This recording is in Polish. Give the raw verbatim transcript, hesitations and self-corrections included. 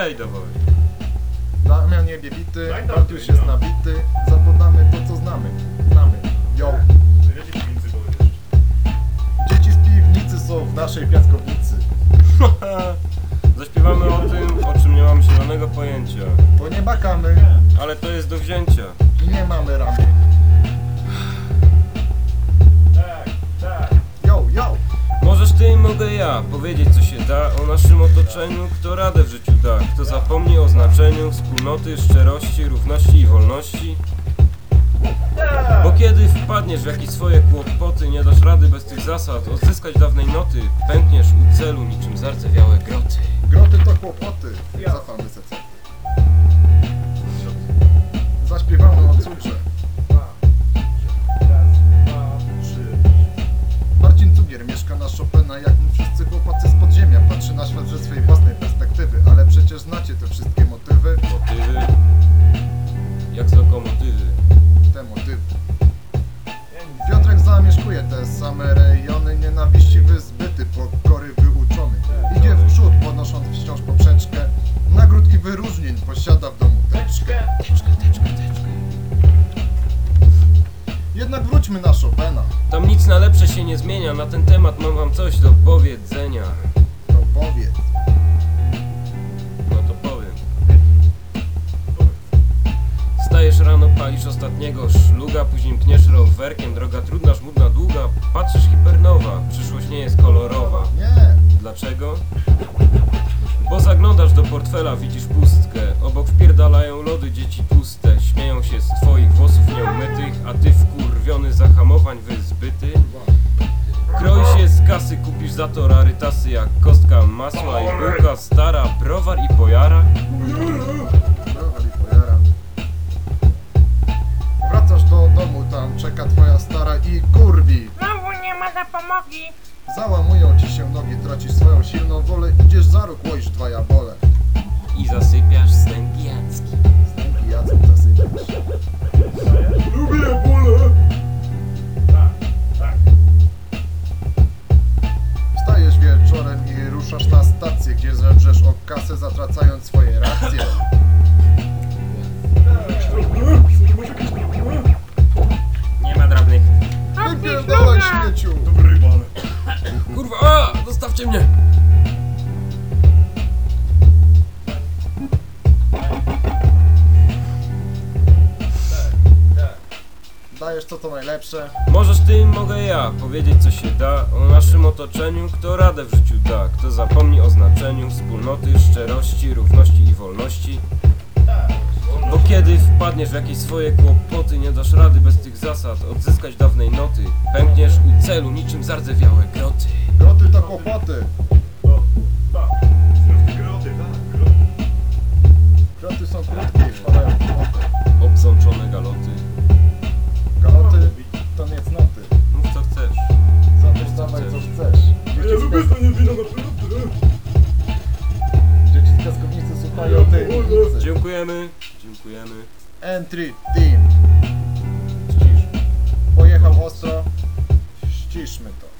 Dalej dawaj. Damian nie bity, Bartuś jest nabity. Zapodamy to co znamy. Znamy. Yo. Dzieci z piwnicy są w naszej piaskownicy. Zaśpiewamy o tym, o czym nie mamy zielonego pojęcia. To nie bakamy Ale to jest do wzięcia. i nie mamy ramy. Yo, yo. Możesz ty, mogę ja powiedzieć co się da o naszym otoczeniu, kto radę w życiu da, kto zapomni o znaczeniu wspólnoty, szczerości, równości i wolności. Bo kiedy wpadniesz w jakieś swoje kłopoty, nie dasz rady bez tych zasad odzyskać dawnej noty, pękniesz u celu niczym zardzewiałe groty. Groty to kłopoty. Zafamy sece. Zaśpiewamy o cukrze. Marcin Cugier mieszka na Chopina, jak my wszyscy chłopacy z podziemia. Patrzy na świat ze swojej własnej perspektywy, ale przecież znacie te wszystkie motywy. Motywy jak z lokomotywy. Te motywy. Piotrek zamieszkuje te same rejony, nienawiści wyzbyty, pokory wyuczony. Idzie w przód, podnosząc wciąż poprzeczkę. Nagród i wyróżnień posiada w domu teczkę. Jednak wróćmy na Chopina. Tam nic na lepsze się nie zmienia, na ten temat mam wam coś do powiedzenia. To powiedz. No to powiem. Wstajesz rano, palisz ostatniego szluga, później mkniesz rowerkiem, droga trudna, żmudna, długa. Patrzysz hipernowa, przyszłość nie jest kolorowa. Nie. Dlaczego? Bo zaglądasz do portfela, widzisz pustkę. Obok wpierdalają lody dzieci tłuste. Śmieją się z twoich włosów nieumytych, a ty wkurwiony zahamowań wyzbyty. Kroi się z kasy, kupisz za to rarytasy jak kostka masła i bułka stara, browar i pojara. Browar i pojara. Wracasz do domu, tam czeka twoja stara i kurwi. Znowu nie ma zapomogi. Załamują ci się nogi, tracisz swoją silną wolę. Idziesz za róg, łoisz dwa jabole. I zasypiasz snem pijacki. Stęki jadzą, zasypiasz. Lubię jabole. Wstajesz wieczorem i ruszasz na stację, gdzie zemrzesz o kasę, zatracając swoje racje. Nie ma drobnych. Wypierdalaj śmieciu! Kurwa, a! Zostawcie mnie! Dajesz co to najlepsze. Możesz ty, mogę ja powiedzieć co się da o naszym otoczeniu, kto radę w życiu da, kto zapomni o znaczeniu wspólnoty, szczerości, równości i wolności. Bo kiedy wpadniesz w jakieś swoje kłopoty, nie dasz rady bez tych zasad odzyskać dawnej noty, pękniesz u celu niczym zardzewiałe groty. Groty to kłopoty. Groty są krótkie i wpadają w kłopoty. Obzączone galoty. Galoty to nie cnoty. Mów co chcesz. Zabierz dawaj co chcesz. Dzieci z piaskownicy słuchają tej ulicy. Dziękujemy. Dziękujemy. Entry Team. Ścisz. Pojechał ostro. Ściszmy to.